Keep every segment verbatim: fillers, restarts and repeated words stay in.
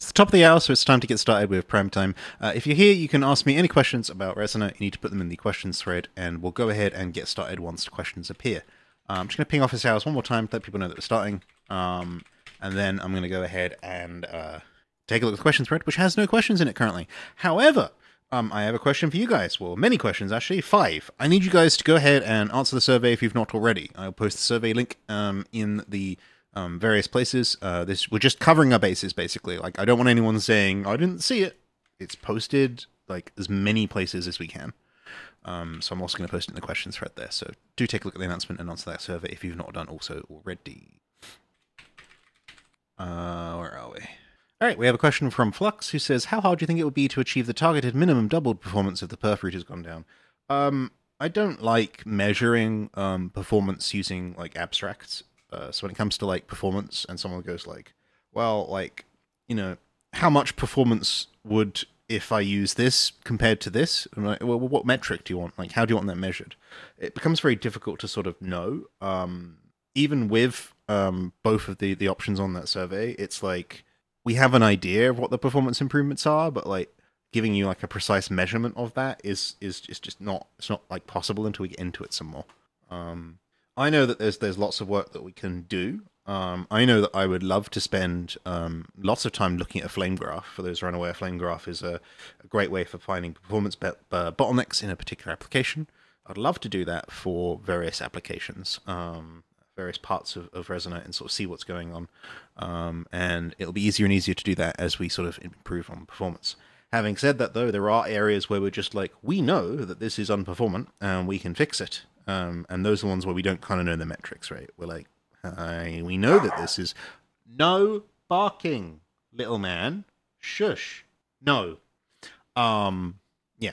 It's the top of the hour, so it's time to get started with Prime Time. Uh, if you're here, you can ask me any questions about Resonate. You need to put them in the questions thread, and we'll go ahead and get started once the questions appear. Uh, I'm just going to ping office hours one more time to let people know that we're starting. Um, and then I'm going to go ahead and uh, take a look at the questions thread, which has no questions in it currently. However, um, I have a question for you guys. Well, many questions, actually. Five. I need you guys to go ahead and answer the survey if you've not already. I'll post the survey link um, in the um, various places. Uh, this We're just covering our bases, basically. Like, I don't want anyone saying, I didn't see it. It's posted, like, as many places as we can. Um, so I'm also going to post it in the questions thread there. So do take a look at the announcement and answer that survey if you've not done also already. Uh, where are we? All right, we have a question from Flux, who says, how hard do you think it would be to achieve the targeted minimum doubled performance if the perf rate has gone down? Um, I don't like measuring um, performance using, like, abstracts. Uh, so when it comes to, like, performance, and someone goes, like, well, like, you know, how much performance would, if I use this compared to this? I'm like, well, what metric do you want? Like, how do you want that measured? It becomes very difficult to sort of know. Um, even with um, both of the, the options on that survey, it's like, we have an idea of what the performance improvements are, but like giving you like a precise measurement of that is is just, just not it's not like possible until we get into it some more. Um, I know that there's there's lots of work that we can do. Um, I know that I would love to spend um, lots of time looking at a flame graph. For those who are unaware, a flame graph is a, a great way for finding performance be- uh, bottlenecks in a particular application. I'd love to do that for various applications. Um, various parts of, of Resonate and sort of see what's going on. Um, and it'll be easier and easier to do that as we sort of improve on performance. Having said that, though, there are areas where we're just like, we know that this is unperformant and we can fix it. Um, and those are the ones where we don't kind of know the metrics, right? We're like, Hi, we know that this is... No barking, little man. Shush. No. Um, yeah.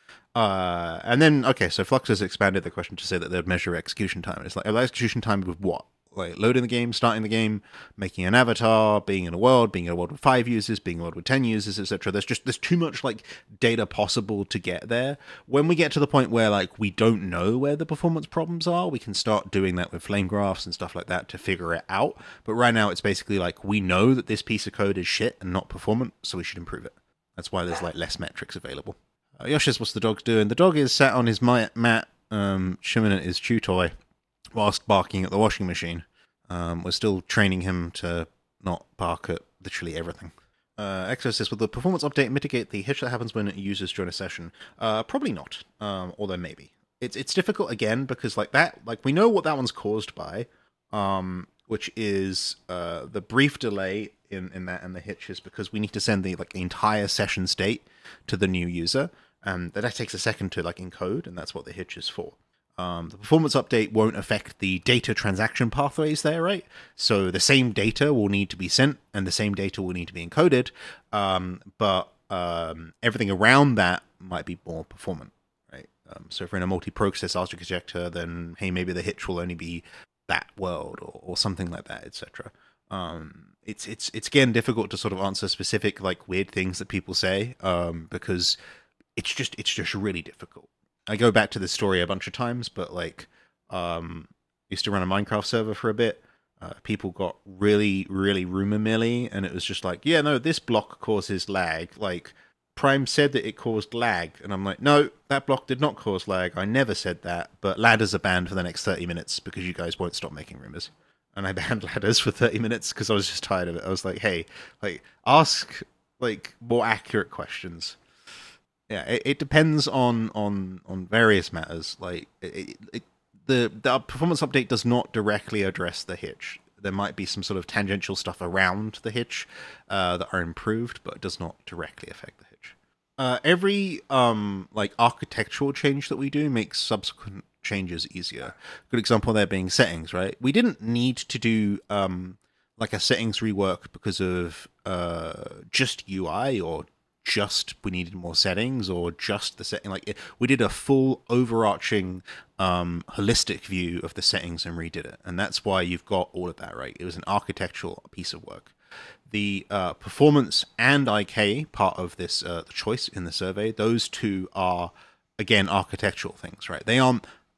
Uh, and then, okay, so Flux has expanded the question to say that they'd measure execution time. It's like, execution time with what? Like, loading the game, starting the game, making an avatar, being in a world, being in a world with five users, being in a world with ten users, et cetera. There's just, there's too much, like, data possible to get there. When we get to the point where, like, we don't know where the performance problems are, we can start doing that with flame graphs and stuff like that to figure it out. But right now, it's basically like, we know that this piece of code is shit and not performant, so we should improve it. That's why there's, like, less metrics available. Uh, Yosh says, what's the dog doing? The dog is sat on his mat, um, chewing at his chew toy, whilst barking at the washing machine. Um, we're still training him to not bark at literally everything. Uh, Exo says, will the performance update mitigate the hitch that happens when users join a session? Uh, probably not, um, although maybe. It's it's difficult, again, because like that, like we know what that one's caused by, um, which is uh, the brief delay in, in that and the hitch is because we need to send the like the entire session state to the new user, and that takes a second to like encode, and that's what the hitch is for. Um, the performance update won't affect the data transaction pathways there, right? So the same data will need to be sent, and the same data will need to be encoded, um, but um, everything around that might be more performant, right? Um, so if we're in a multi-process architecture, then hey, maybe the hitch will only be that world or, or something like that, et cetera. Um, it's it's it's again difficult to sort of answer specific like weird things that people say um, because it's just it's just really difficult. I go back to this story a bunch of times, but like, um, used to run a Minecraft server for a bit. Uh, people got really, really rumor milly, and it was just like, yeah, no, this block causes lag. Like, Prime said that it caused lag, and I'm like, no, that block did not cause lag. I never said that. But ladders are banned for the next thirty minutes because you guys won't stop making rumors. And I banned ladders for thirty minutes because I was just tired of it. I was like, hey, like, ask like more accurate questions. Yeah, it, it depends on, on, on various matters. Like it, it, the the performance update does not directly address the hitch. There might be some sort of tangential stuff around the hitch uh, that are improved, but it does not directly affect the hitch. Uh, every um like architectural change that we do makes subsequent changes easier. Good example there being settings, right? We didn't need to do um like a settings rework because of uh just U I or just we needed more settings or just the setting. Like we did a full overarching um holistic view of the settings and redid it, and that's why you've got all of that, right? It was an architectural piece of work. The uh, performance and I K part of this uh, the choice in the survey, those two are again architectural things, right? They aren't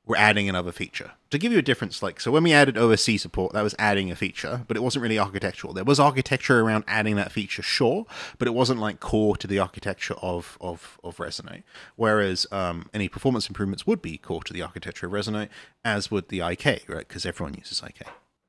we're adding another feature. To give you a difference, like, so when we added O S C support, that was adding a feature, but it wasn't really architectural. There was architecture around adding that feature, sure, but it wasn't like core to the architecture of of, of Resonate. Whereas um, any performance improvements would be core to the architecture of Resonate, as would the I K, right? Because everyone uses I K.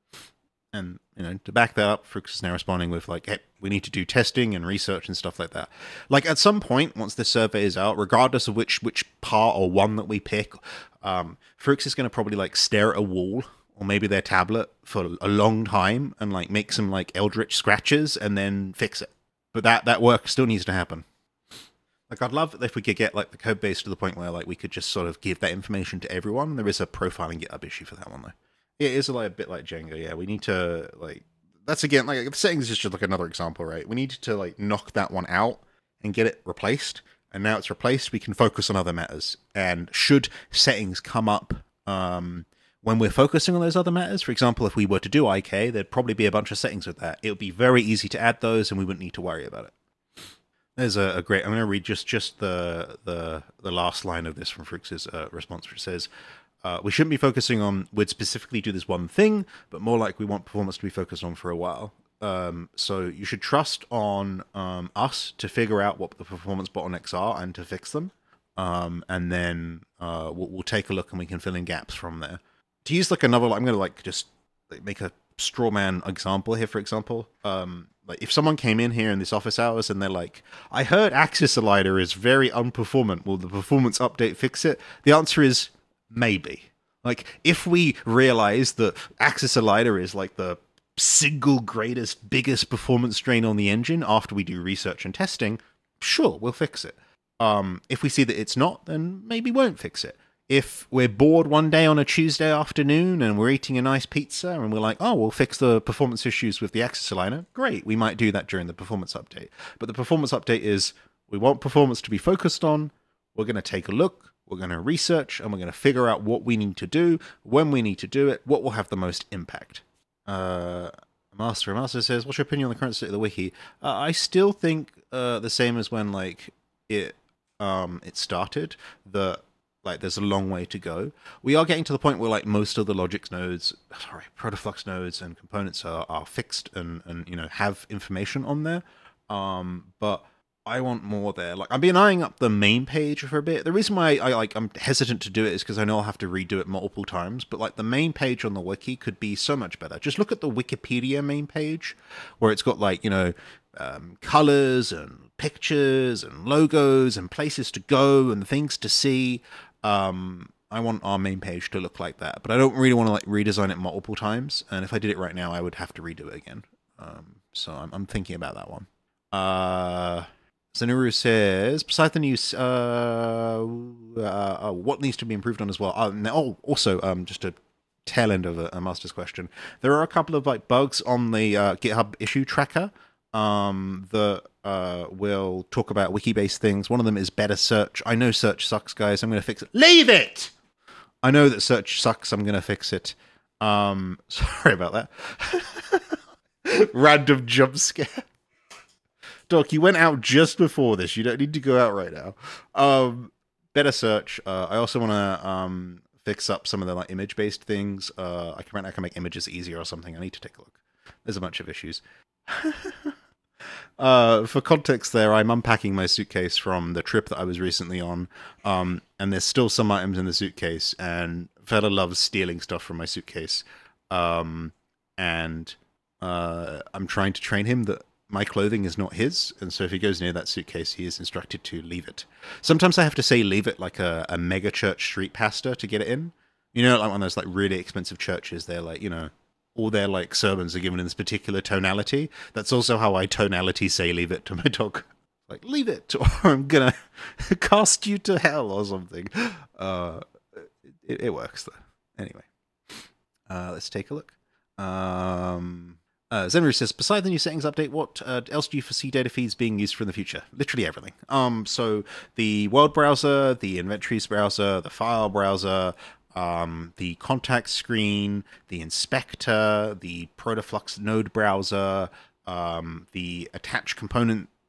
And, you know, to back that up, Frux is now responding with, like, hey, we need to do testing and research and stuff like that. Like, at some point, once this survey is out, regardless of which which part or one that we pick, um, Frux is going to probably, like, stare at a wall or maybe their tablet for a long time and, like, make some, like, eldritch scratches and then fix it. But that, that work still needs to happen. Like, I'd love if we could get, like, the code base to the point where, like, we could just sort of give that information to everyone. There is a profiling GitHub issue for that one, though. It is like a bit like Django, yeah. We need to, like, that's again, like, settings is just like another example, right? We need to, like, knock that one out and get it replaced. And now it's replaced, we can focus on other matters. And should settings come up um, when we're focusing on those other matters, for example, if we were to do I K, there'd probably be a bunch of settings with that. It would be very easy to add those, and we wouldn't need to worry about it. There's a, a great, I'm going to read just, just the, the, the last line of this from Frux's uh, response, which says, Uh, we shouldn't be focusing on we'd specifically do this one thing, but more like we want performance to be focused on for a while. Um, so you should trust on um, us to figure out what the performance bottlenecks are and to fix them. Um, and then uh, we'll, we'll take a look and we can fill in gaps from there. To use like another, I'm going to like just like, make a straw man example here, for example. Um, like if someone came in here in this office hours and they're like, I heard Axis Slider is very unperformant. Will the performance update fix it? The answer is maybe. Like, if we realize that Axis Slider is like the single greatest, biggest performance drain on the engine after we do research and testing, sure, we'll fix it. Um, if we see that it's not, then maybe won't fix it. If we're bored one day on a Tuesday afternoon and we're eating a nice pizza and we're like, oh, we'll fix the performance issues with the Axis Aligner, great, we might do that during the performance update. But the performance update is, we want performance to be focused on, we're going to take a look, we're going to research, and we're going to figure out what we need to do, when we need to do it, what will have the most impact. Uh, Master Master says, what's your opinion on the current state of the wiki? Uh, I still think uh, the same as when like it um, it started, that like there's a long way to go. We are getting to the point where like most of the Logix nodes, sorry, Protoflux nodes and components are, are fixed and, and you know have information on there. Um, but I want more there. Like I've been eyeing up the main page for a bit. The reason why I, I like I'm hesitant to do it is because I know I'll have to redo it multiple times. But like the main page on the wiki could be so much better. Just look at the Wikipedia main page, where it's got like you know um, colors and pictures and logos and places to go and things to see. Um, I want our main page to look like that, but I don't really want to like redesign it multiple times. And if I did it right now, I would have to redo it again. Um, so I'm, I'm thinking about that one. Uh. Zanuru says, besides the news, uh, uh, uh, what needs to be improved on as well? Uh, oh, also, um, just a tail end of a, a master's question. There are a couple of like bugs on the uh, GitHub issue tracker um, that uh, will talk about wiki-based things. One of them is better search. I know search sucks, guys. I'm going to fix it. Leave it! I know that search sucks. I'm going to fix it. Um, sorry about that. Random jump scare. Doc, you went out just before this. You don't need to go out right now. Um, better search. Uh, I also want to um, fix up some of the like image-based things. Uh, I can I can make images easier or something. I need to take a look. There's a bunch of issues. uh, for context, there, I'm unpacking my suitcase from the trip that I was recently on, um, and there's still some items in the suitcase. And Fella loves stealing stuff from my suitcase, um, and uh, I'm trying to train him that my clothing is not his, and so if he goes near that suitcase, he is instructed to leave it. Sometimes I have to say leave it like a, a mega church street pastor to get it in. You know, like one of those like really expensive churches, they're like, you know, all their like sermons are given in this particular tonality. That's also how I tonality say leave it to my dog. Like, leave it, or I'm gonna cast you to hell or something. Uh, it, it works though. Anyway, uh, let's take a look. Um... Uh, Zenru says, beside the new settings update, what uh, else do you foresee data feeds being used for in the future? Literally everything. Um, so the world browser, the inventories browser, the file browser, um, the contact screen, the inspector, the Protoflux node browser, um, the attached component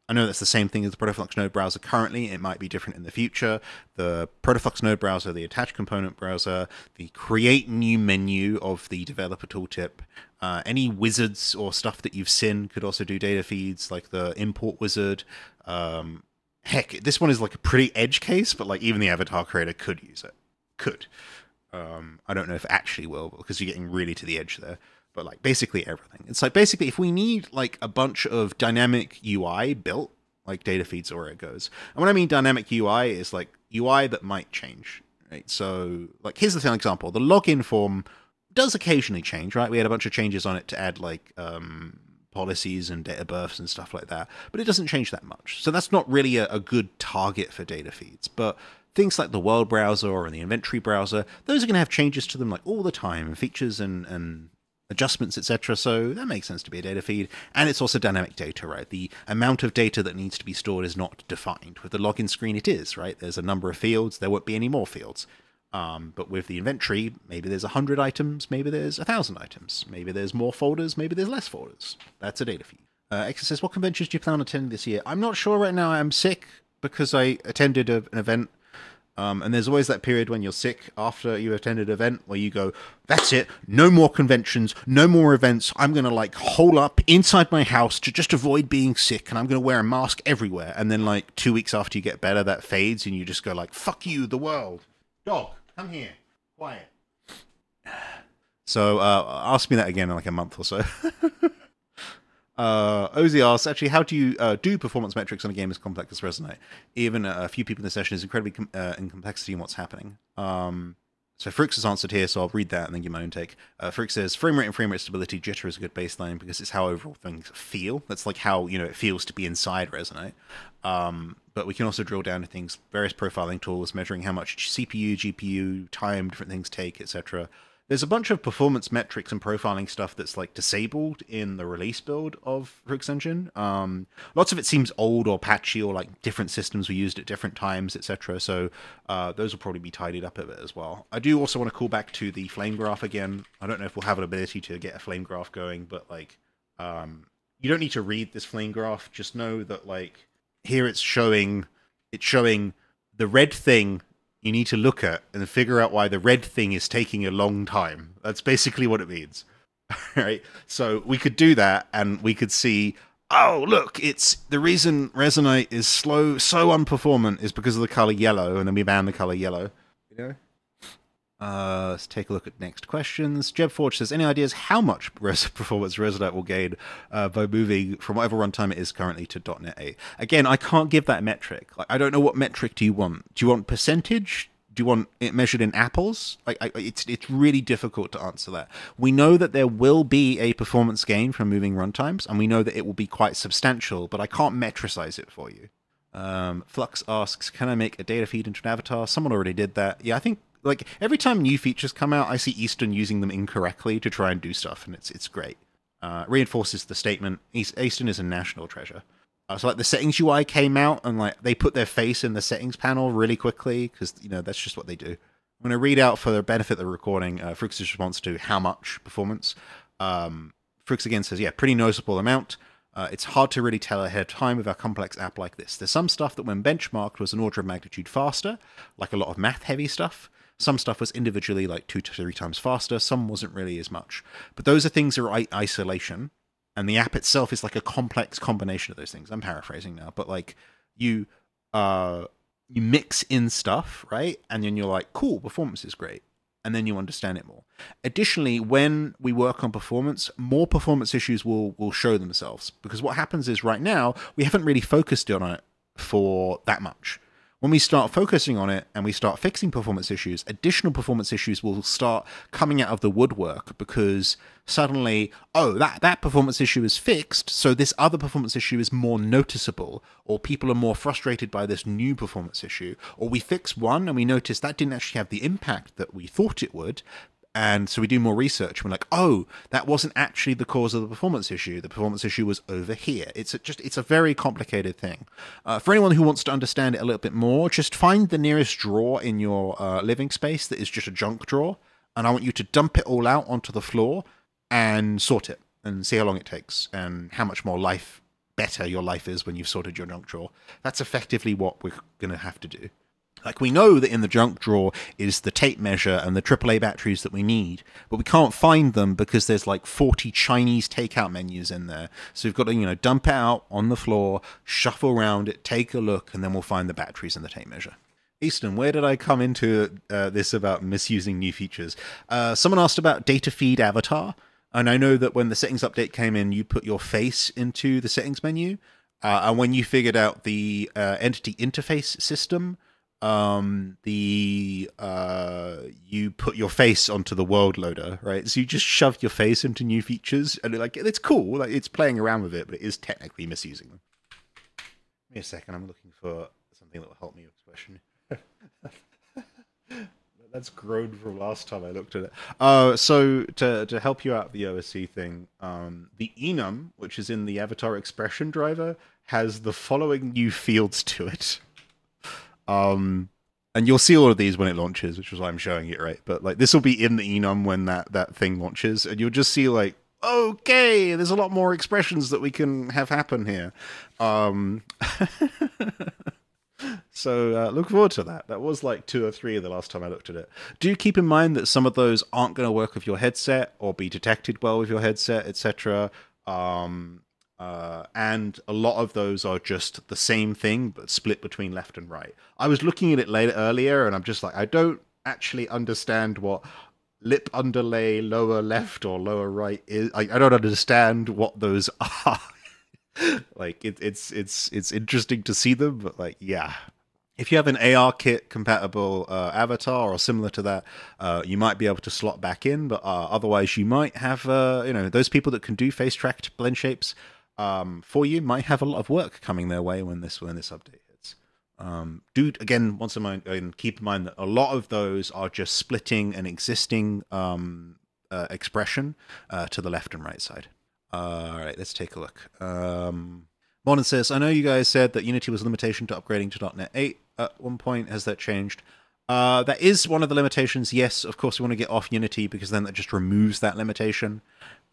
I know that's the same thing as the Protoflux node browser currently. It might be different in the future. The Protoflux node browser, the attached component browser, the create new menu of the developer tooltip, uh, any wizards or stuff that you've seen could also do data feeds, like the import wizard. Um, heck, this one is like a pretty edge case, but like even the avatar creator could use it. Could. Um, I don't know if it actually will, because you're getting really to the edge there. But like basically everything. It's like basically if we need like a bunch of dynamic U I built, like data feeds or where it goes. And when I mean dynamic U I is like U I that might change, right? So like here's the thing example. The login form does occasionally change, right? We had a bunch of changes on it to add like um, policies and date of births and stuff like that, but it doesn't change that much. So that's not really a, a good target for data feeds. But things like the world browser and the inventory browser, those are going to have changes to them like all the time, features and and adjustments, et cetera. So that makes sense to be a data feed. And it's also dynamic data, right? The amount of data that needs to be stored is not defined. With the login screen, it is, right? There's a number of fields. There won't be any more fields. Um, but with the inventory, maybe there's one hundred items, maybe there's one thousand items, maybe there's more folders, maybe there's less folders. That's a data feed. Uh, X says, what conventions do you plan on attending this year? I'm not sure right now. I'm sick because I attended a, an event. Um, and there's always that period when you're sick after you attended an event where you go, that's it, no more conventions, no more events. I'm going to like hole up inside my house to just avoid being sick, and I'm going to wear a mask everywhere. And then like two weeks after you get better, that fades and you just go like, fuck you, the world. Dog, come here. Quiet. So uh, ask me that again in like a month or so. Uh, Ozzy asks, actually, how do you uh, do performance metrics on a game as complex as Resonate? Even uh, a few people in the session is incredibly com- uh, in complexity in what's happening. Um, so Frix has answered here, so I'll read that and then give my own take. Uh, Frix says, frame rate and frame rate stability, jitter is a good baseline because it's how overall things feel. That's like how, you know, it feels to be inside Resonate. Um, but we can also drill down to things, various profiling tools, measuring how much C P U, G P U, time, different things take, et cetera. There's a bunch of performance metrics and profiling stuff that's like disabled in the release build of Frix Engine. Um, lots of it seems old or patchy, or like different systems were used at different times, et cetera. So uh, those will probably be tidied up a bit as well. I do also want to call back to the flame graph again. I don't know if we'll have an ability to get a flame graph going, but like um, you don't need to read this flame graph. Just know that like here it's showing it's showing the red thing you need to look at and figure out why the red thing is taking a long time. That's basically what it means. Right? So we could do that and we could see, oh, look, it's the reason Resonate is slow, so unperformant is because of the color yellow, and then we ban the color yellow. You know? Uh, let's take a look at next questions. Jeb Forge says, any ideas how much res- performance Resonate will gain uh, by moving from whatever runtime it is currently to .NET eight? Again, I can't give that metric. Like, I don't know what metric do you want. Do you want percentage? Do you want it measured in apples? Like, I, it's it's really difficult to answer that. We know that there will be a performance gain from moving runtimes, and we know that it will be quite substantial, but I can't metricize it for you. Um, Flux asks, can I make a data feed into an avatar? Someone already did that. Yeah, I think like every time new features come out, I see Eastern using them incorrectly to try and do stuff, and it's it's great. Uh, reinforces the statement, Eastern is a national treasure. Uh, so like the settings U I came out, and like they put their face in the settings panel really quickly because you know that's just what they do. I'm going to read out for the benefit of the recording uh, Frix's response to how much performance. Um, Frix again says, yeah, pretty noticeable amount. Uh, it's hard to really tell ahead of time with a complex app like this. There's some stuff that when benchmarked was an order of magnitude faster, like a lot of math-heavy stuff. Some stuff was individually like two to three times faster. Some wasn't really as much. But those are things that are I- isolation. And the app itself is like a complex combination of those things. I'm paraphrasing now. But like you uh, you mix in stuff, right? And then you're like, cool, performance is great. And then you understand it more. Additionally, when we work on performance, more performance issues will will show themselves. Because what happens is right now, we haven't really focused on it for that much. When we start focusing on it and we start fixing performance issues, additional performance issues will start coming out of the woodwork because suddenly, oh, that, that performance issue is fixed, so this other performance issue is more noticeable, or people are more frustrated by this new performance issue, or we fix one and we notice that didn't actually have the impact that we thought it would. And so we do more research. We're like, oh, that wasn't actually the cause of the performance issue. The performance issue was over here. It's a, just, it's a very complicated thing. Uh, for anyone who wants to understand it a little bit more, just find the nearest drawer in your uh, living space that is just a junk drawer. And I want you to dump it all out onto the floor and sort it and see how long it takes and how much more life better your life is when you've sorted your junk drawer. That's effectively what we're going to have to do. Like, we know that in the junk drawer is the tape measure and the triple A batteries that we need, but we can't find them because there's like forty Chinese takeout menus in there. So we've got to, you know, dump it out on the floor, shuffle around it, take a look, and then we'll find the batteries and the tape measure. Easton, where did I come into uh, this about misusing new features? Uh, someone asked about data feed avatar, and I know that when the settings update came in, you put your face into the settings menu, uh, and when you figured out the uh, entity interface system, um the uh you put your face onto the world loader, right? So you just shove your face into new features, and like, it's cool, like it's playing around with it, but it is technically misusing them. Give me a second, I'm looking for something that will help me with this question. That's grown from last time I looked at it. Uh so to to help you out with the O S C thing, um the enum, which is in the avatar expression driver, has the following new fields to it. Um, and you'll see all of these when it launches, which is why I'm showing it, right? But like, this will be in the enum when that, that thing launches, and you'll just see like, okay, there's a lot more expressions that we can have happen here. Um, so uh, look forward to that. That was like two or three the last time I looked at it. Do keep in mind that some of those aren't going to work with your headset or be detected well with your headset, et cetera. Um, Uh, and a lot of those are just the same thing, but split between left and right. I was looking at it later earlier, and I'm just like, I don't actually understand what lip underlay lower left or lower right is. I, I don't understand what those are. Like, it, it's it's it's interesting to see them, but like, yeah. If you have an ARKit compatible uh, avatar or similar to that, uh, you might be able to slot back in, but uh, otherwise you might have, uh, you know, those people that can do face-tracked blend shapes Um, for you might have a lot of work coming their way when this when this update hits. Um, do again once in mind, and keep in mind that a lot of those are just splitting an existing um, uh, expression uh, to the left and right side. Uh, all right, let's take a look. Um, Morning says, I know you guys said that Unity was a limitation to upgrading to .NET eight at one point. Has that changed? Uh, that is one of the limitations. Yes, of course we want to get off Unity because then that just removes that limitation.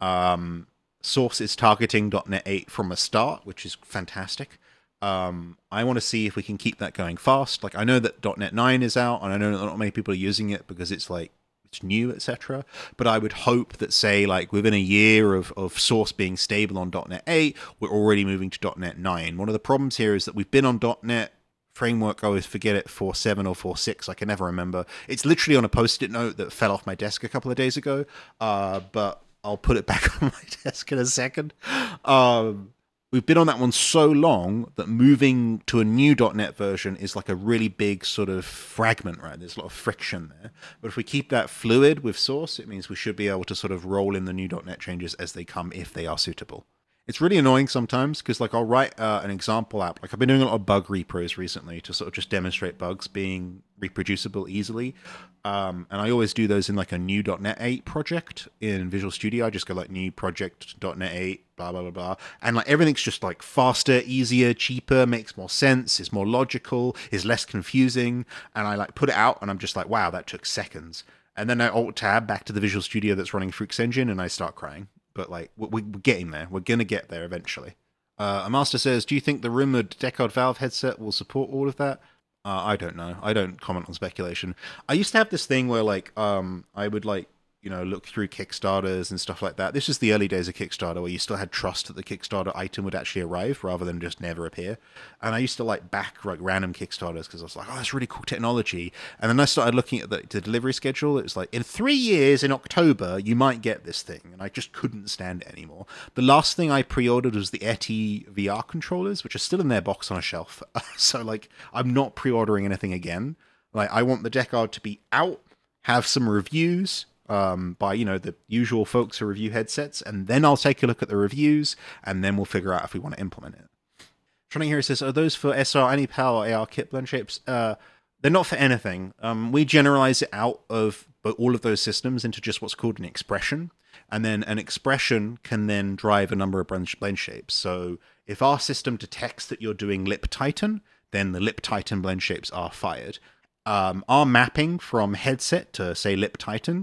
Um, Source is targeting .NET eight from a start, which is fantastic. Um, I want to see if we can keep that going fast. Like, I know that .NET nine is out, and I know that not many people are using it because it's like it's new, et cetera. But I would hope that, say, like within a year of, of Source being stable on .NET eight, we're already moving to .NET nine. One of the problems here is that we've been on .NET Framework, I always forget it, four point seven or four point six, I can never remember. It's literally on a post-it note that fell off my desk a couple of days ago, uh, but I'll put it back on my desk in a second. Um, we've been on that one so long that moving to a new .NET version is like a really big sort of fragment, right? There's a lot of friction there. But if we keep that fluid with Source, it means we should be able to sort of roll in the new .NET changes as they come, if they are suitable. It's really annoying sometimes because, like, I'll write uh, an example app. Like, I've been doing a lot of bug repros recently to sort of just demonstrate bugs being reproducible easily. Um, and I always do those in like a new .NET eight project in Visual Studio. I just go like new project .NET eight, blah, blah, blah, blah. And like everything's just like faster, easier, cheaper, makes more sense, is more logical, is less confusing. And I like put it out and I'm just like, wow, that took seconds. And then I alt tab back to the Visual Studio that's running Fruix Engine and I start crying. But like, we're getting there. We're going to get there eventually. Uh, a master says, do you think the rumored Decode Valve headset will support all of that? Uh, I don't know. I don't comment on speculation. I used to have this thing where like, um, I would like, you know, look through Kickstarters and stuff like that. This is the early days of Kickstarter where you still had trust that the Kickstarter item would actually arrive rather than just never appear. And I used to like back like random Kickstarters because I was like, oh, that's really cool technology. And then I started looking at the, the delivery schedule. It was like, in three years in October, you might get this thing. And I just couldn't stand it anymore. The last thing I pre-ordered was the Eti V R controllers, which are still in their box on a shelf. So like, I'm not pre-ordering anything again. Like, I want the Decode to be out, have some reviews, Um, by, you know, the usual folks who review headsets, and then I'll take a look at the reviews, and then we'll figure out if we want to implement it. Trying here says, are those for S R, AnyPal, or ARKit blend shapes? Uh, they're not for anything. Um, we generalize it out of all of those systems into just what's called an expression, and then an expression can then drive a number of blend shapes. So if our system detects that you're doing Lip Titan, then the Lip Titan blend shapes are fired. Um, our mapping from headset to, say, Lip Titan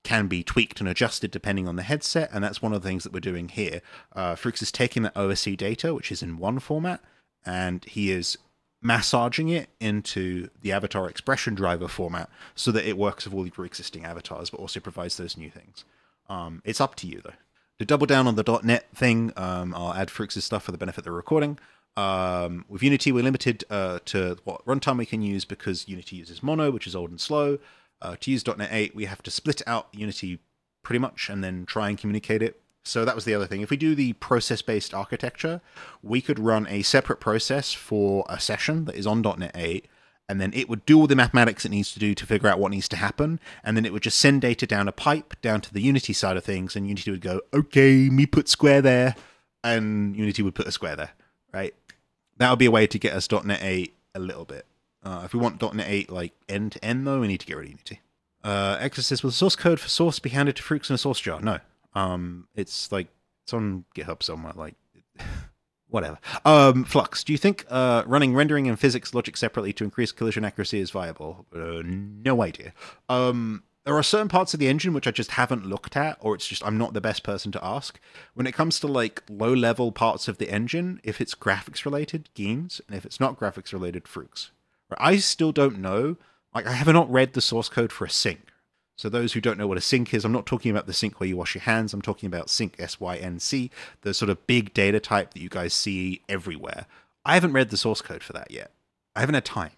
can be tweaked and adjusted depending on the headset, and that's one of the things that we're doing here. Uh, Frux is taking that O S C data, which is in one format, and he is massaging it into the avatar expression driver format so that it works with all your existing avatars, but also provides those new things. Um, it's up to you, though. To double down on the .NET thing, um, I'll add Frux's stuff for the benefit of the recording. Um, with Unity, we're limited uh, to what runtime we can use because Unity uses Mono, which is old and slow. Uh, to use .NET eight, we have to split out Unity pretty much and then try and communicate it. So that was the other thing. If we do the process-based architecture, we could run a separate process for a session that is on .NET eight, and then it would do all the mathematics it needs to do to figure out what needs to happen, and then it would just send data down a pipe down to the Unity side of things, and Unity would go, okay, me put square there, and Unity would put a square there, right? That would be a way to get us .NET eight a little bit. Uh, if we want .NET eight like end to end, though, we need to get rid of Unity. Uh, Exo says, will the source code for Source be handed to Frux in a source jar? No. Um, it's like, it's on GitHub somewhere, like, whatever. Um, Flux, do you think uh, running rendering and physics logic separately to increase collision accuracy is viable? Uh, no idea. Um, there are certain parts of the engine which I just haven't looked at, or it's just I'm not the best person to ask. When it comes to like low-level parts of the engine, if it's graphics-related, Geens, and if it's not graphics-related, Frux. I still don't know. Like, I have not read the source code for a sync. So those who don't know what a sync is, I'm not talking about the sync where you wash your hands. I'm talking about sync, S Y N C, the sort of big data type that you guys see everywhere. I haven't read the source code for that yet. I haven't had time.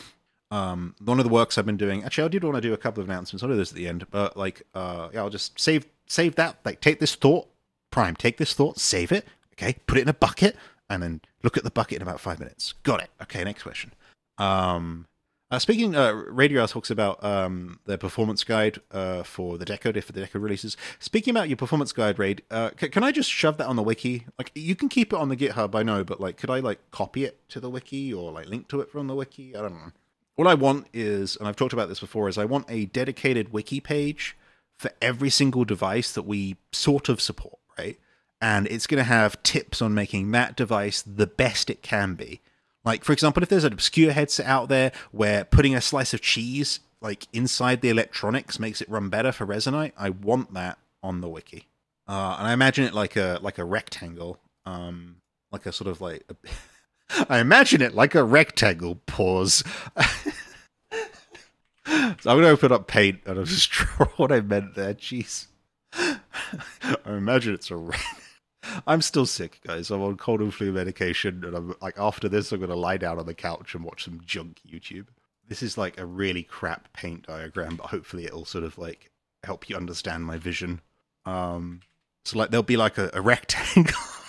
Um, one of the works I've been doing, actually, I did want to do a couple of announcements. I'll do this at the end, but like, uh, yeah, I'll just save save that. Like, take this thought, Prime, take this thought, save it, okay, put it in a bucket, and then look at the bucket in about five minutes. Got it. Okay, next question. Um... Uh, speaking, uh, Radio talks about um, their performance guide uh, for the Decode, if the Decode releases. Speaking about your performance guide, Raid, uh, c- can I just shove that on the wiki? Like, you can keep it on the GitHub, I know, but like, could I like copy it to the wiki or like link to it from the wiki? I don't know. What I want is, and I've talked about this before, is I want a dedicated wiki page for every single device that we sort of support, right? And it's going to have tips on making that device the best it can be. Like, for example, if there's an obscure headset out there where putting a slice of cheese, like, inside the electronics makes it run better for Resonite, I want that on the wiki. Uh, and I imagine it like a like a rectangle, um, like a sort of like... A I imagine it like a rectangle, pause. So I'm going to open up Paint and I'll just draw what I meant there, jeez. I imagine it's a rectangle. I'm still sick, guys. I'm on cold and flu medication, and I'm like, after this, I'm going to lie down on the couch and watch some junk YouTube. This is like a really crap paint diagram, but hopefully it'll sort of like help you understand my vision. Um, so like, there'll be like a, a rectangle.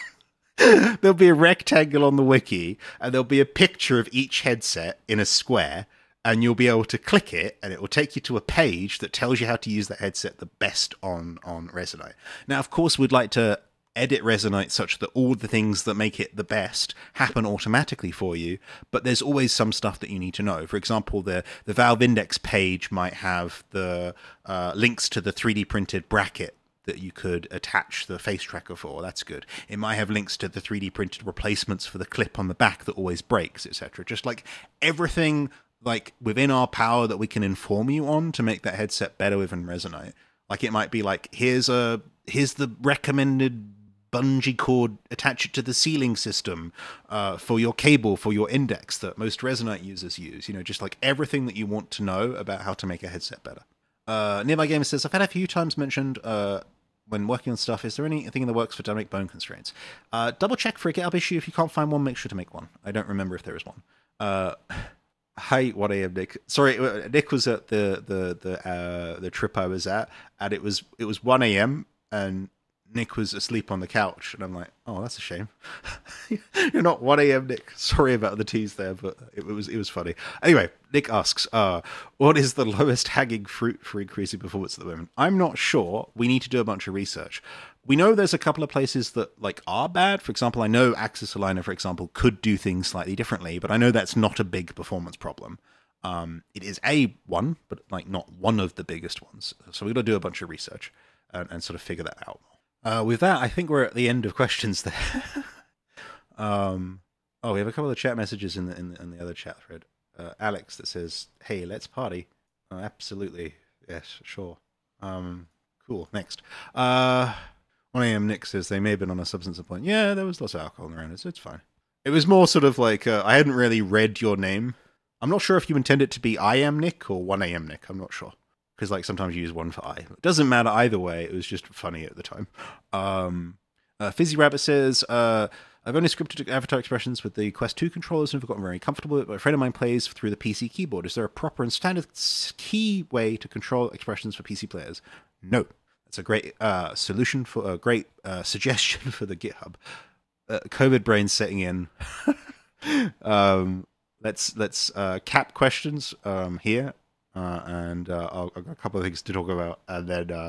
There'll be a rectangle on the wiki, and there'll be a picture of each headset in a square, and you'll be able to click it, and it will take you to a page that tells you how to use that headset the best on on Resonite. Now, of course, we'd like to edit Resonite such that all the things that make it the best happen automatically for you, but there's always some stuff that you need to know. For example, the, the Valve Index page might have the uh, links to the three D printed bracket that you could attach the face tracker for. That's good. It might have links to the three D printed replacements for the clip on the back that always breaks, et cetera. Just like everything like within our power that we can inform you on to make that headset better within Resonite. Like it might be like, here's a here's the recommended bungee cord, attach it to the ceiling system uh, for your cable, for your index that most Resonite users use. You know, just like everything that you want to know about how to make a headset better. Uh, Nearby Gamer says, I've had a few times mentioned uh, when working on stuff, is there anything in the works for dynamic bone constraints? Uh, double check for a GitHub issue. If you can't find one, make sure to make one. I don't remember if there is one. Uh, hi, what I am, Nick. Sorry, Nick was at the the the uh, the trip I was at, and it was it was one a.m. and Nick was asleep on the couch, and I'm like, oh, that's a shame. You're not one a.m. Nick. Sorry about the tease there, but it, it was it was funny. Anyway, Nick asks, uh, what is the lowest hanging fruit for increasing performance at the moment? I'm not sure. We need to do a bunch of research. We know there's a couple of places that like are bad. For example, I know Axis Aligner, for example, could do things slightly differently, but I know that's not a big performance problem. Um, it is a one, but like not one of the biggest ones. So we've got to do a bunch of research and, and sort of figure that out. Uh, with that, I think we're at the end of questions there. um, oh, we have a couple of chat messages in the in the, in the other chat thread. Uh, Alex that says, "Hey, let's party." Oh, absolutely, yes, sure. Um, cool. Next. Uh, one a m. Nick says they may have been on a substance at point. Yeah, there was lots of alcohol around it, so it's fine. It was more sort of like, uh, I hadn't really read your name. I'm not sure if you intend it to be I am Nick or one a m. Nick. I'm not sure. Because like sometimes you use one for I. It doesn't matter either way. It was just funny at the time. Um, uh, Fizzy Rabbit says, uh, I've only scripted avatar expressions with the Quest two controllers and have gotten very comfortable with it, but a friend of mine plays through the P C keyboard. Is there a proper and standard key way to control expressions for P C players? No. That's a great uh, solution for a great uh, suggestion for the GitHub. Uh, COVID brain setting in. um, let's let's uh, cap questions um, here. Uh, and uh, I'll, I've got a couple of things to talk about, and then uh,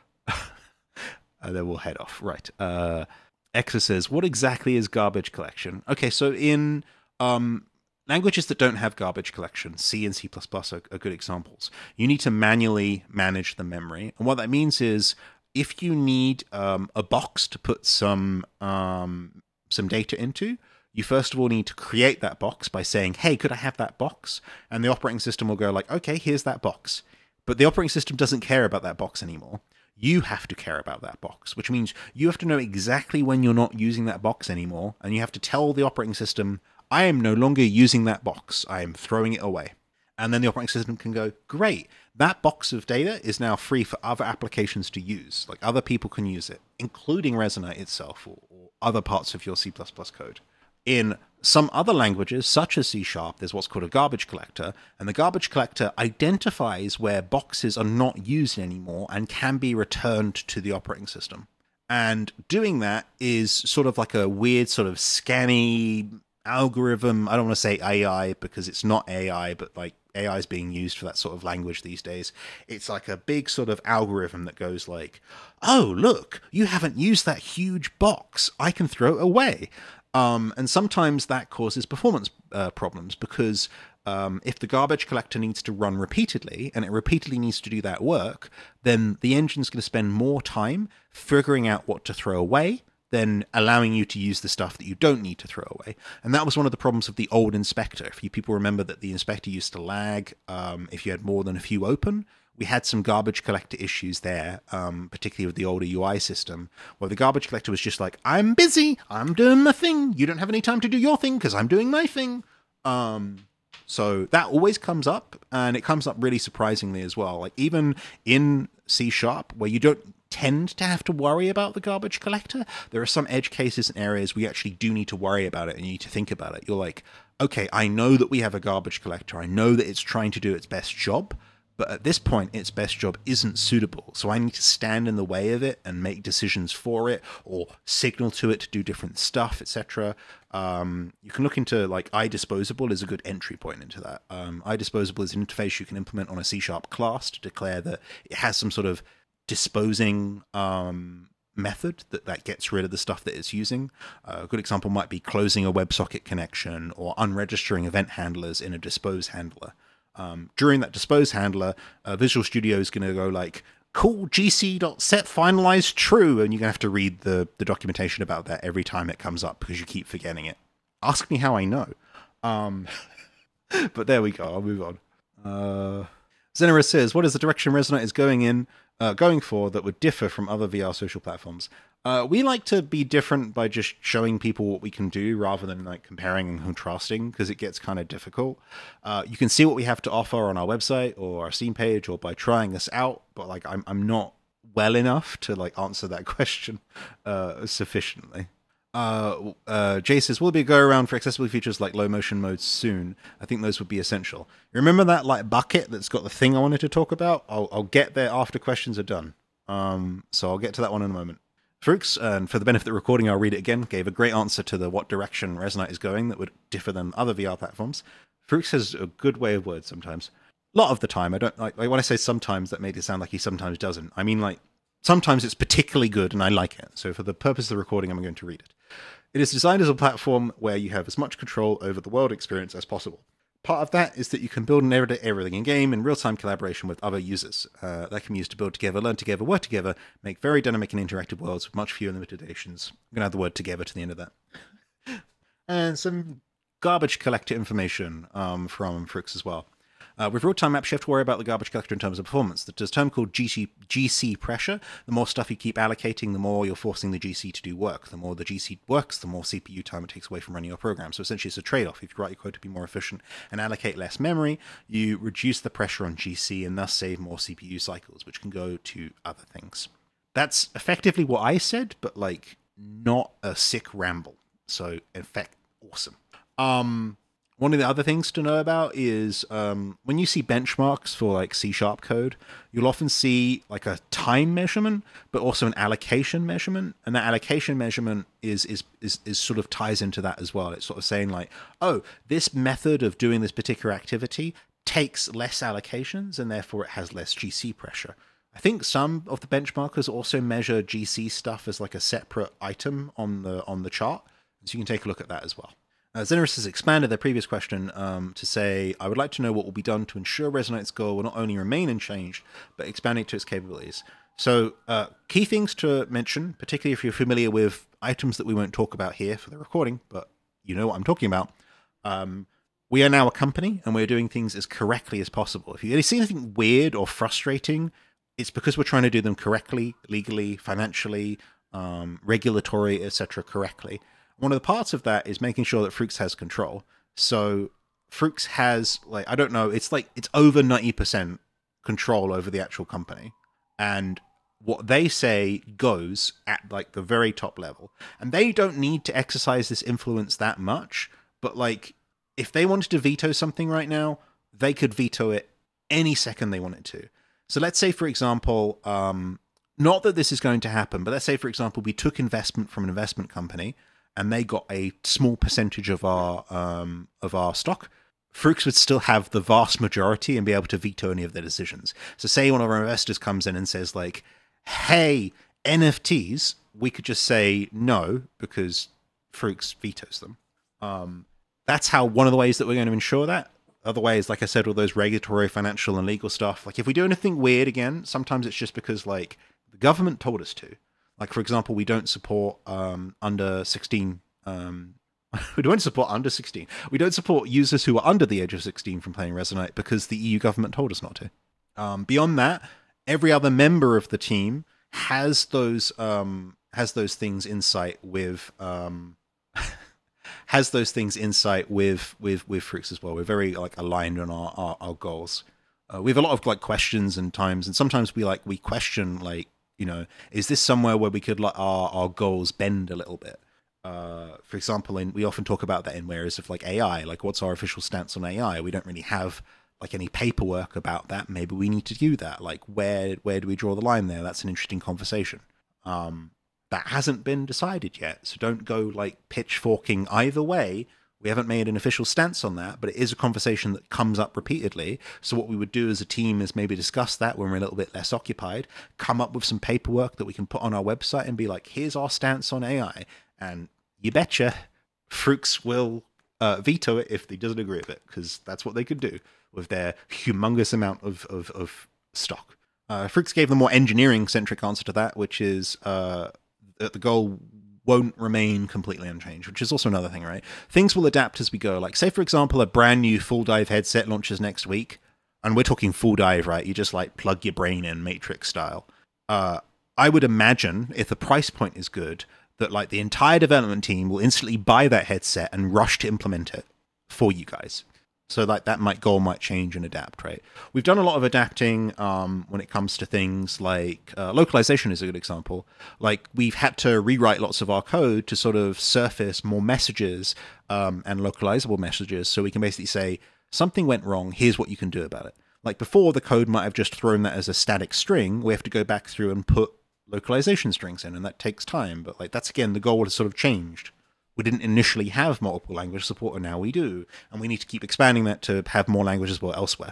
and then we'll head off. Right. Uh, Exa says, what exactly is garbage collection? Okay, so in um, languages that don't have garbage collection, C and C++ are, are good examples. You need to manually manage the memory. And what that means is if you need um, a box to put some um, some data into, you first of all need to create that box by saying, hey, could I have that box? And the operating system will go like, okay, here's that box. But the operating system doesn't care about that box anymore. You have to care about that box, which means you have to know exactly when you're not using that box anymore. And you have to tell the operating system, I am no longer using that box. I am throwing it away. And then the operating system can go, great, that box of data is now free for other applications to use. Like other people can use it, including Resonate itself or, or other parts of your C plus plus code. In some other languages, such as C Sharp, there's what's called a garbage collector, and the garbage collector identifies where boxes are not used anymore and can be returned to the operating system. And doing that is sort of like a weird sort of scanny algorithm. I don't want to say A I because it's not A I, but like A I is being used for that sort of language these days. It's like a big sort of algorithm that goes like, oh, look, you haven't used that huge box. I can throw it away. Um, and sometimes that causes performance uh, problems because um, if the garbage collector needs to run repeatedly and it repeatedly needs to do that work, then the engine's going to spend more time figuring out what to throw away than allowing you to use the stuff that you don't need to throw away. And that was one of the problems of the old inspector. If you people remember that the inspector used to lag um, if you had more than a few open, we had some garbage collector issues there, um, particularly with the older U I system, where the garbage collector was just like, I'm busy, I'm doing my thing, you don't have any time to do your thing because I'm doing my thing. Um, so that always comes up, and it comes up really surprisingly as well. Like even in C Sharp, where you don't tend to have to worry about the garbage collector, there are some edge cases and areas where you actually do need to worry about it and you need to think about it. You're like, okay, I know that we have a garbage collector, I know that it's trying to do its best job, but at this point, its best job isn't suitable. So I need to stand in the way of it and make decisions for it or signal to it to do different stuff, et cetera. Um, you can look into like iDisposable is a good entry point into that. Um, iDisposable is an interface you can implement on a C Sharp class to declare that it has some sort of disposing um, method that, that gets rid of the stuff that it's using. Uh, a good example might be closing a WebSocket connection or unregistering event handlers in a dispose handler. Um, during that dispose handler, uh, Visual Studio is going to go like, cool, gc.set finalize true, and you're going to have to read the, the documentation about that every time it comes up because you keep forgetting it. Ask me how I know. Um, but there we go, I'll move on. Uh, Zenera says, what is the direction Resonate is going in, uh, going for that would differ from other V R social platforms? Uh, we like to be different by just showing people what we can do rather than like comparing and contrasting because it gets kind of difficult. Uh, you can see what we have to offer on our website or our Steam page or by trying us out, but like I'm I'm not well enough to like answer that question uh, sufficiently. Uh, uh, Jay says, will there be a go around for accessibility features like low motion modes soon? I think those would be essential. You remember that like bucket that's got the thing I wanted to talk about? I'll I'll get there after questions are done. Um, so I'll get to that one in a moment. Frooks, and for the benefit of the recording, I'll read it again, gave a great answer to the what direction Resonate is going that would differ than other V R platforms. Frooks has a good way of words sometimes. A lot of the time, I don't like, like when I say sometimes, that made it sound like he sometimes doesn't. I mean, like, sometimes it's particularly good and I like it. So for the purpose of the recording, I'm going to read it. It is designed as a platform where you have as much control over the world experience as possible. Part of that is that you can build and edit everything in game in real-time collaboration with other users. Uh, that can be used to build together, learn together, work together, make very dynamic and interactive worlds with much fewer limitations. I'm going to add the word together to the end of that. And some garbage collector information um, from Frooks as well. Uh, with real-time apps, you have to worry about the garbage collector in terms of performance. There's a term called G C, G C pressure. The more stuff you keep allocating, the more you're forcing the G C to do work. The more the G C works, the more C P U time it takes away from running your program. So essentially, it's a trade-off. If you write your code to be more efficient and allocate less memory, you reduce the pressure on G C and thus save more C P U cycles, which can go to other things. That's effectively what I said, but like not a sick ramble. So, in fact, awesome. Um... One of the other things to know about is um, when you see benchmarks for like C Sharp code, you'll often see like a time measurement, but also an allocation measurement. And that allocation measurement is is is, is sort of ties into that as well. It's sort of saying like, oh, this method of doing this particular activity takes less allocations and therefore it has less G C pressure. I think some of the benchmarkers also measure G C stuff as like a separate item on the on the chart. So you can take a look at that as well. Uh, Xenarus has expanded their previous question um, to say, I would like to know what will be done to ensure Resonite's goal will not only remain unchanged, but expanding to its capabilities. So uh, key things to mention, particularly if you're familiar with items that we won't talk about here for the recording, but you know what I'm talking about. Um, we are now a company, and we're doing things as correctly as possible. If you see anything weird or frustrating, it's because we're trying to do them correctly, legally, financially, um, regulatory, et cetera, correctly. One of the parts of that is making sure that Fruix has control. So Fruix has, like, I don't know, it's like, it's over ninety percent control over the actual company. And what they say goes at, like, the very top level. And they don't need to exercise this influence that much. But, like, if they wanted to veto something right now, they could veto it any second they wanted to. So let's say, for example, um, not that this is going to happen, but let's say, for example, we took investment from an investment company, and they got a small percentage of our um, of our stock, Fruix would still have the vast majority and be able to veto any of their decisions. So say one of our investors comes in and says like, hey, N F Ts, we could just say no because Fruix vetoes them. Um, that's how one of the ways that we're going to ensure that. Other ways, like I said, all those regulatory, financial, and legal stuff. Like if we do anything weird again, sometimes it's just because like the government told us to. Like, for example, we don't support um, under sixteen. Um, we don't support under sixteen. We don't support users who are under the age of sixteen from playing Resonite because the E U government told us not to. Um, beyond that, every other member of the team has those um, has those things in sight with um, has those things in sight with with with Fruix as well. We're very like aligned on our our, our goals. Uh, we have a lot of like questions and times, and sometimes we like we question like. You know, is this somewhere where we could let our, our goals bend a little bit? Uh, for example, in, we often talk about that in areas of like A I, like what's our official stance on A I? We don't really have like any paperwork about that. Maybe we need to do that. Like where where do we draw the line there? That's an interesting conversation. Um, that hasn't been decided yet. So don't go like pitchforking either way. We haven't made an official stance on that, but it is a conversation that comes up repeatedly. So what we would do as a team is maybe discuss that when we're a little bit less occupied, come up with some paperwork that we can put on our website and be like, here's our stance on A I. And you betcha, Fruix will uh, veto it if they doesn't agree with it, because that's what they could do with their humongous amount of, of, of stock. Uh, Fruix gave the more engineering-centric answer to that, which is uh, that the goal won't remain completely unchanged, which is also another thing, right? Things will adapt as we go. Like, say, for example, a brand new full dive headset launches next week, and we're talking full dive, right? You just, like, plug your brain in Matrix style. Uh, I would imagine, if the price point is good, that, like, the entire development team will instantly buy that headset and rush to implement it for you guys. So, like, that might goal might change and adapt, right? We've done a lot of adapting um, when it comes to things like uh, localization is a good example. Like, we've had to rewrite lots of our code to sort of surface more messages um, and localizable messages. So we can basically say, something went wrong, here's what you can do about it. Like, before, the code might have just thrown that as a static string. We have to go back through and put localization strings in, and that takes time. But, like, that's, again, the goal has sort of changed. We didn't initially have multiple language support, and now we do. And we need to keep expanding that to have more languages as well elsewhere.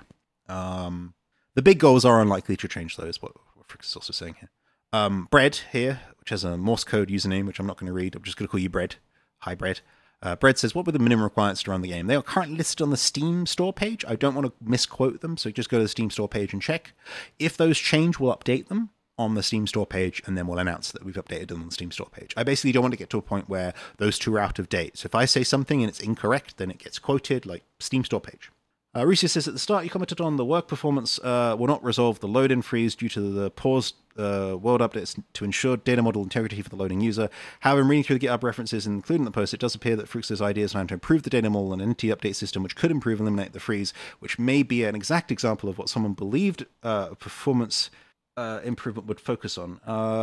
Um, the big goals are unlikely to change, though, is what Fruix is also saying here. Um, Bread here, which has a Morse code username, which I'm not going to read. I'm just going to call you Bread. Hi, Bread. Uh, Bread says, what were the minimum requirements to run the game? They are currently listed on the Steam store page. I don't want to misquote them, so just go to the Steam store page and check. If those change, we'll update them on the Steam store page, and then we'll announce that we've updated them on the Steam store page. I basically don't want to get to a point where those two are out of date. So if I say something and it's incorrect, then it gets quoted, like Steam store page. Uh, Russia says at the start you commented on the work performance uh, will not resolve the load-in freeze due to the paused uh, world updates to ensure data model integrity for the loading user. However, in reading through the GitHub references and including the post, it does appear that Frux's ideas on how to improve the data model and entity update system, which could improve and eliminate the freeze, which may be an exact example of what someone believed uh, performance uh, improvement would focus on.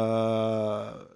Uh,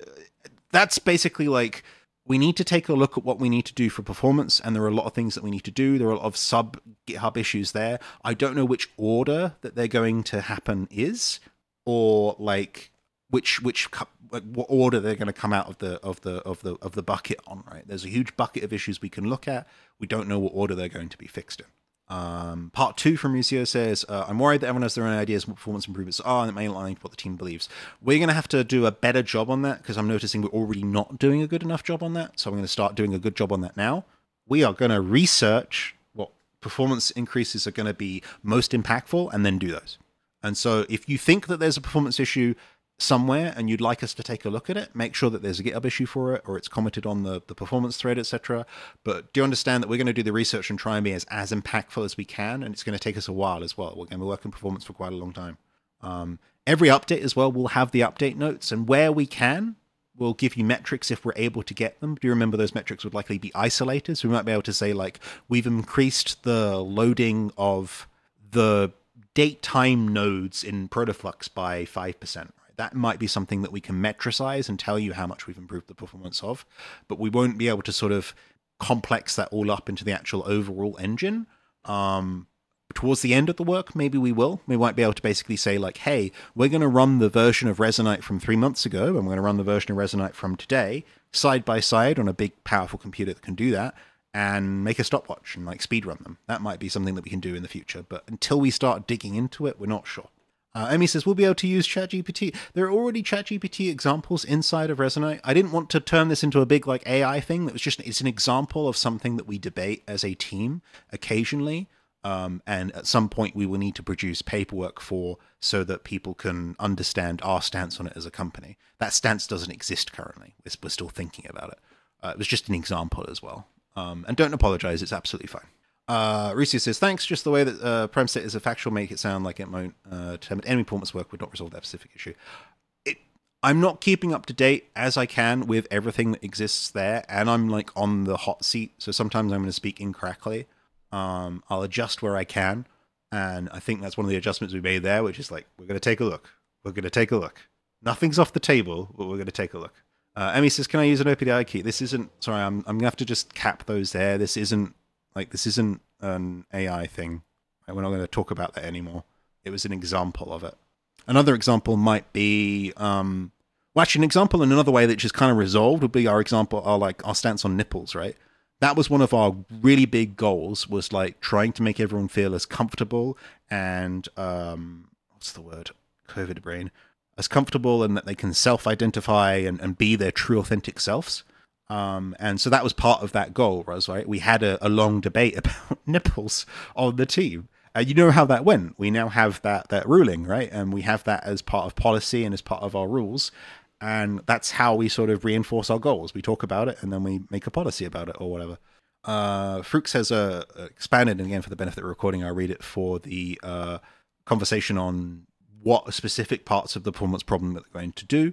that's basically like, we need to take a look at what we need to do for performance, and there are a lot of things that we need to do. There are a lot of sub GitHub issues there. I don't know which order that they're going to happen is, or like which which like what order they're going to come out of the of the of the of the bucket on. Right, there's a huge bucket of issues we can look at. We don't know what order they're going to be fixed in. Um, part two from Rusio says, uh, I'm worried that everyone has their own ideas of what performance improvements are, and it may align with what the team believes. We're going to have to do a better job on that, because I'm noticing we're already not doing a good enough job on that. So I'm going to start doing a good job on that now. We are going to research what performance increases are going to be most impactful, and then do those. And so if you think that there's a performance issue somewhere and you'd like us to take a look at it, make sure that there's a GitHub issue for it, or it's commented on the, the performance thread, et cetera. But do understand that we're going to do the research and try and be as, as impactful as we can, and it's going to take us a while as well. We're going to be working performance for quite a long time. Um, every update as well will have the update notes, and where we can, we'll give you metrics if we're able to get them. Do you remember those metrics would likely be isolated? So we might be able to say, like, we've increased the loading of the date time nodes in Protoflux by five percent. That might be something that we can metricize and tell you how much we've improved the performance of, but we won't be able to sort of complex that all up into the actual overall engine. Um, towards the end of the work, maybe we will. We might be able to basically say, like, hey, we're going to run the version of Resonite from three months ago, and we're going to run the version of Resonite from today, side by side on a big, powerful computer that can do that, and make a stopwatch and like speed run them. That might be something that we can do in the future, but until we start digging into it, we're not sure. Uh, Emmy says, we'll be able to use ChatGPT. There are already ChatGPT examples inside of Resonite. I didn't want to turn this into a big like A I thing. That was just, it's an example of something that we debate as a team occasionally. Um, and at some point we will need to produce paperwork for, so that people can understand our stance on it as a company. That stance doesn't exist currently. We're, we're still thinking about it. Uh, it was just an example as well. Um, and don't apologize. It's absolutely fine. Uh, Rusio says, thanks. Just the way that uh, prem set is a factual make it sound like it won't uh, determine enemy performance work would not resolve that specific issue. It, I'm not keeping up to date as I can with everything that exists there, and I'm like on the hot seat, so sometimes I'm going to speak incorrectly. Um, I'll adjust where I can, and I think that's one of the adjustments we made there, which is like, we're going to take a look. We're going to take a look. Nothing's off the table, but we're going to take a look. Uh, Emmy says, can I use an O P D I key? This isn't, sorry, I'm, I'm going to have to just cap those there. This isn't, like, this isn't an A I thing. We're not going to talk about that anymore. It was an example of it. Another example might be, um, well, actually, an example in another way that just kind of resolved would be our example, our like our stance on nipples, right? That was one of our really big goals, was like trying to make everyone feel as comfortable and um, what's the word? COVID brain. As comfortable, and that they can self-identify and, and be their true authentic selves. Um, and so that was part of that goal, was right. We had a, a long debate about nipples on the team. Uh, you know how that went. We now have that that ruling, right? And we have that as part of policy and as part of our rules. And that's how we sort of reinforce our goals. We talk about it, and then we make a policy about it, or whatever. Uh, Frux has uh, expanded, and again, for the benefit of the recording, I'll read it for the uh, conversation on what specific parts of the performance problem that they're going to do.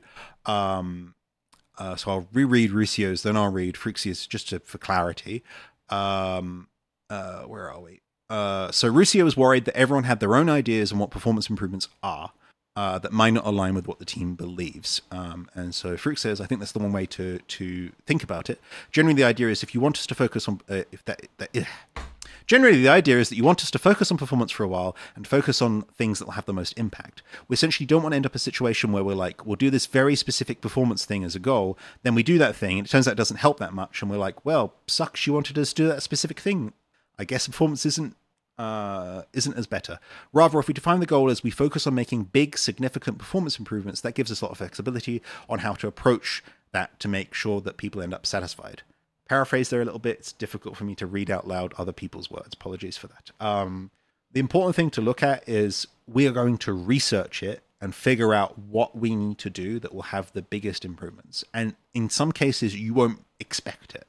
Um, Uh, so I'll reread Rusio's, then I'll read Fruxia's just to, for clarity. Um, uh, where are we? Uh, so Rusio was worried that everyone had their own ideas on what performance improvements are uh, that might not align with what the team believes. Um, and so Frux says, I think that's the one way to to think about it. Generally, the idea is if you want us to focus on uh, if that, that uh, Generally, the idea is that you want us to focus on performance for a while and focus on things that will have the most impact. We essentially don't want to end up in a situation where we're like, we'll do this very specific performance thing as a goal, then we do that thing, and it turns out it doesn't help that much, and we're like, well, sucks, you wanted us to do that specific thing. I guess performance isn't uh, isn't as better. Rather, if we define the goal as we focus on making big, significant performance improvements, that gives us a lot of flexibility on how to approach that to make sure that people end up satisfied. Paraphrase there a little bit. It's difficult for me to read out loud other people's words. Apologies for that. Um, the important thing to look at is we are going to research it and figure out what we need to do that will have the biggest improvements. And in some cases, you won't expect it.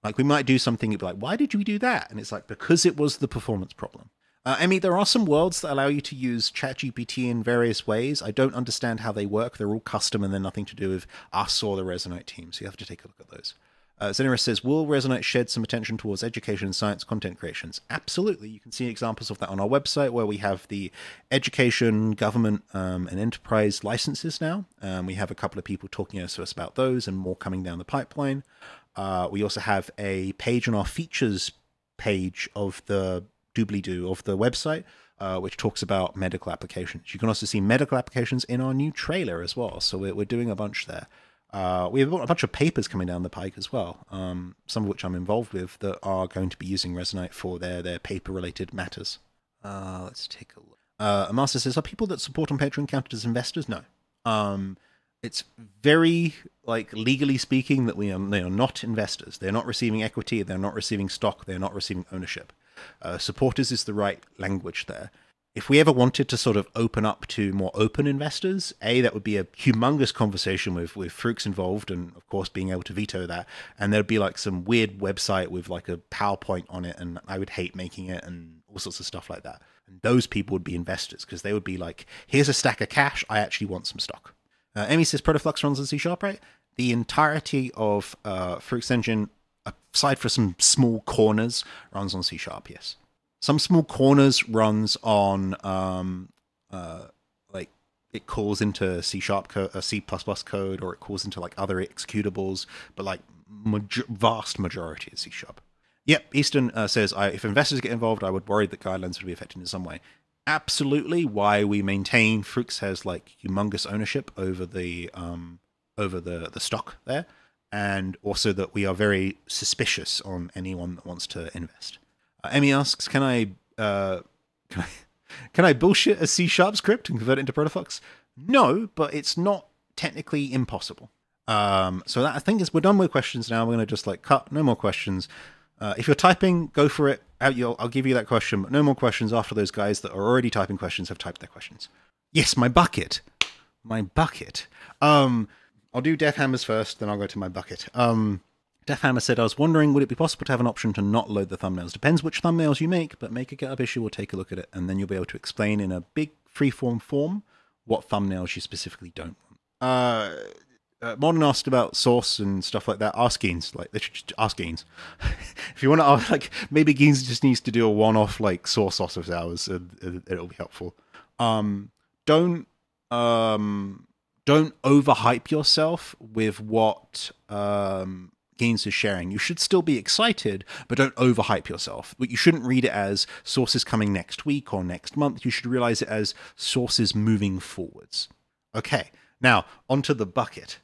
Like we might do something, you'd be like, why did you do that? And it's like, because it was the performance problem. Uh, I mean, there are some worlds that allow you to use ChatGPT in various ways. I don't understand how they work. They're all custom and they're nothing to do with us or the Resonate team. So you have to take a look at those. Uh, Zenirus says, will Resonate shed some attention towards education and science content creations? Absolutely. You can see examples of that on our website where we have the education, government, um, and enterprise licenses now. Um, we have a couple of people talking to us about those and more coming down the pipeline. Uh, we also have a page on our features page of the doobly-doo of the website, uh, which talks about medical applications. You can also see medical applications in our new trailer as well. So we're, we're doing a bunch there. Uh, we have a bunch of papers coming down the pike as well, um, some of which I'm involved with that are going to be using Resonate for their, their paper-related matters. Uh, let's take a look. Uh, Master says, are people that support on Patreon counted as investors? No. Um, it's very, like, legally speaking, that we are, they are not investors. They're not receiving equity. They're not receiving stock. They're not receiving ownership. Uh, supporters is the right language there. If we ever wanted to sort of open up to more open investors, A, that would be a humongous conversation with, with Fruix involved and, of course, being able to veto that. And there'd be like some weird website with like a PowerPoint on it, and I would hate making it and all sorts of stuff like that. And those people would be investors because they would be like, here's a stack of cash, I actually want some stock. Uh, Emmy says Protoflux runs on C Sharp, right? The entirety of uh, Fruix Engine, aside for some small corners, runs on C Sharp, yes. Some small corners runs on, um, uh, like, it calls into C Sharp code, uh, C plus plus code, or it calls into, like, other executables, but, like, major- vast majority is C Sharp. Yep, Easton uh, says, I, if investors get involved, I would worry that guidelines would be affected in some way. Absolutely, why we maintain Fruix has, like, humongous ownership over the, um, over the, the stock there, and also that we are very suspicious on anyone that wants to invest. Uh, Emmy asks, can I, uh, can I can I bullshit a C Sharp script and convert it into Protoflux? No, but it's not technically impossible. Um, so that, I think is we're done with questions now. We're going to just like cut, no more questions. Uh, if you're typing, go for it. I'll, I'll give you that question, but no more questions after those guys that are already typing questions have typed their questions. Yes, my bucket. My bucket. Um, I'll do Death Hammers first, then I'll go to my bucket. Um... Death Hammer said, I was wondering, would it be possible to have an option to not load the thumbnails? Depends which thumbnails you make, but make a GitHub issue or take a look at it, and then you'll be able to explain in a big freeform form what thumbnails you specifically don't want. Uh, uh, Modern asked about source and stuff like that. Ask Geens. Like, they should just ask Geens. If you want to ask, like, maybe Geens just needs to do a one-off, like, source office hours, and, and it'll be helpful. Um, don't, um, don't overhype yourself with what, um, Geens is sharing. You should still be excited, but don't overhype yourself. But you shouldn't read it as sources coming next week or next month. You should realize it as sources moving forwards. Okay, now onto the bucket.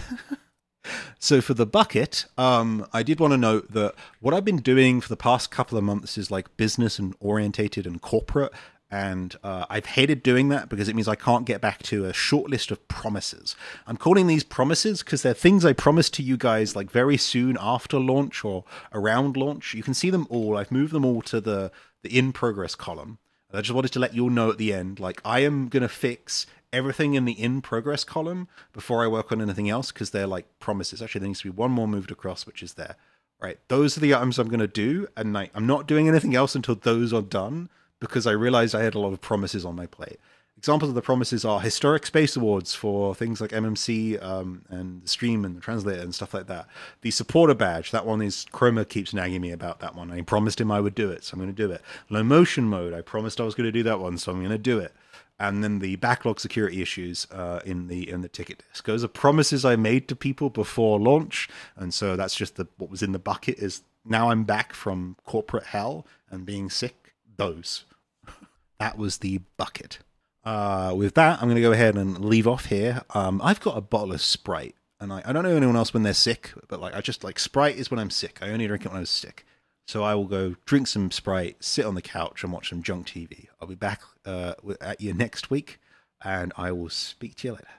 So for the bucket, um, I did want to note that what I've been doing for the past couple of months is like business and orientated and corporate. And uh, I've hated doing that because it means I can't get back to a short list of promises. I'm calling these promises because they're things I promised to you guys like very soon after launch or around launch. You can see them all. I've moved them all to the, the in progress column. I just wanted to let you all know at the end, like I am going to fix everything in the in progress column before I work on anything else because they're like promises. Actually, there needs to be one more moved across, which is there. Right. Those are the items I'm going to do. And like, I'm not doing anything else until those are done, because I realized I had a lot of promises on my plate. Examples of the promises are historic space awards for things like M M C um, and the stream and the translator and stuff like that. The supporter badge, that one is, Chroma keeps nagging me about that one. I promised him I would do it, so I'm going to do it. Low motion mode, I promised I was going to do that one, so I'm going to do it. And then the backlog security issues uh, in the in the ticket desk. Those are promises I made to people before launch, and so that's just the what was in the bucket is now I'm back from corporate hell and being sick. Those. That was the bucket. Uh, with that, I'm going to go ahead and leave off here. Um, I've got a bottle of Sprite, and I, I don't know anyone else when they're sick, but like I just like Sprite is when I'm sick. I only drink it when I was sick. So I will go drink some Sprite, sit on the couch, and watch some junk T V. I'll be back uh, at you next week, and I will speak to you later.